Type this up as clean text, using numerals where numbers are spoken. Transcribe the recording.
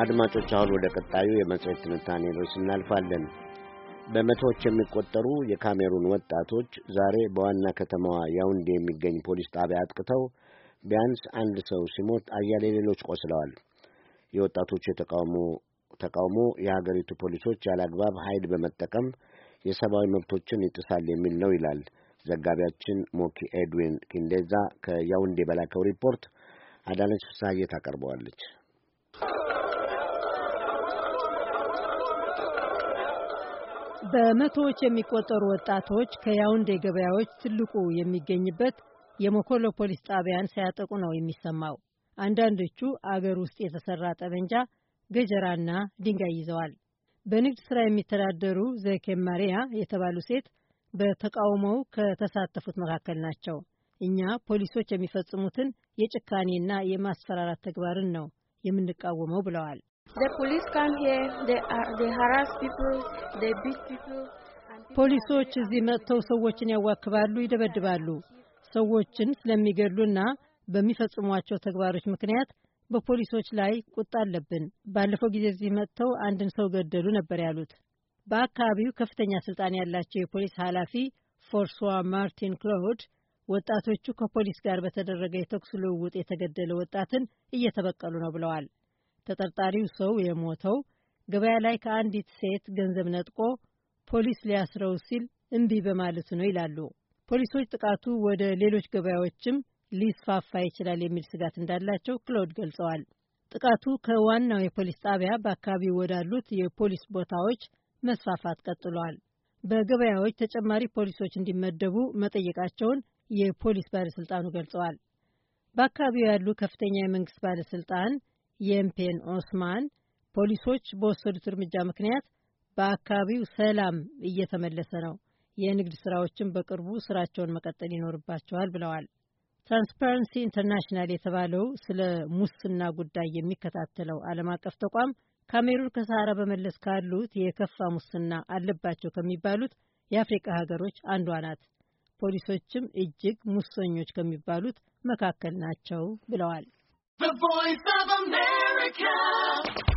አድማጮች አሁን ወደ ቀጣዩ የመጽሔት ትንታኔ ርዕስ እናልፋለን። በመቶዎች የሚቆጠሩ የካሜሩን ወጣቶች ዛሬ በዋና ከተማዋ ያውንዴ የሚገኝ ፖሊስ ጣቢያ አጥቅተው ቢያንስ አንድ ሰው ሲሞት አያሌ ሌሎች ቆስለዋል። የወጣቶቹ ተቃውሞ የሀገሪቱ ፖሊሶች ያለአግባብ ኃይል በመጠቀም የሰብአዊ መብቶችን ይጥሳል የሚል ነው ይላል ዘጋቢያችን ሞኪ ኤድዊን ኪንዴዛ ከያውንዴ በላከው ሪፖርት። አዳነች ፍስሐዬ ታቀርበዋለች። በመቶዎች የሚቆጠሩ ወጣቶች ከያውንዴ ገበያዎች ትልቁ የሚገኝበት የሞኮሎ ፖሊስ ጣቢያን ሲያጠቁ ነው የሚሰማው። አንዳንዶቹ አገር ውስጥ የተሰራ ጠመንጃ፣ ገጀራና ድንጋይ ይዘዋል። በንግድ ስራ የሚተዳደሩ ዘኬም ማሪያ የተባሉ ሴት በተቃውሞው ከተሳተፉት መካከል ናቸው። እኛ ፖሊሶች የሚፈጽሙትን የጭካኔና የማስፈራራት ተግባርን ነው የምንቃወመው ብለዋል። ፖሊሶች እዚህ መጥተው ሰዎችን ያዋክባሉ፣ ይደበድባሉ። ሰዎችን ስለሚገድሉና በሚፈጽሟቸው ተግባሮች ምክንያት በፖሊሶች ላይ ቁጣ አለብን። ባለፈው ጊዜ እዚህ መጥተው አንድን ሰው ገደሉ ነበር ያሉት። በአካባቢው ከፍተኛ ስልጣን ያላቸው የፖሊስ ኃላፊ ፎርሷ ማርቲን ክሎድ ወጣቶቹ ከፖሊስ ጋር በተደረገ የተኩስ ልውውጥ የተገደለ ወጣትን እየተበቀሉ ነው ብለዋል። ተጠርጣሪው ሰው የሞተው ገበያ ላይ ከአንዲት ሴት ገንዘብ ነጥቆ ፖሊስ ሊያስረው ሲል እምቢ በማለቱ ነው ይላሉ። ፖሊሶች ጥቃቱ ወደ ሌሎች ገበያዎችም ሊስፋፋ ይችላል የሚል ስጋት እንዳላቸው ክሎድ ገልጸዋል። ጥቃቱ ከዋናው የፖሊስ ጣቢያ በአካባቢው ወዳሉት የፖሊስ ቦታዎች መስፋፋት ቀጥሏል። በገበያዎች ተጨማሪ ፖሊሶች እንዲመደቡ መጠየቃቸውን የፖሊስ ባለስልጣኑ ገልጸዋል። በአካባቢው ያሉ ከፍተኛ የመንግስት ባለስልጣን የምፔን ኦስማን ፖሊሶች በወሰዱት እርምጃ ምክንያት በአካባቢው ሰላም እየተመለሰ ነው፣ የንግድ ስራዎችን በቅርቡ ስራቸውን መቀጠል ይኖርባቸዋል ብለዋል። ትራንስፓረንሲ ኢንተርናሽናል የተባለው ስለ ሙስና ጉዳይ የሚከታተለው ዓለም አቀፍ ተቋም ካሜሩን ከሰሃራ በመለስ ካሉት የከፋ ሙስና አለባቸው ከሚባሉት የአፍሪካ ሀገሮች አንዷ ናት። ፖሊሶችም እጅግ ሙሰኞች ከሚባሉት መካከል ናቸው ብለዋል።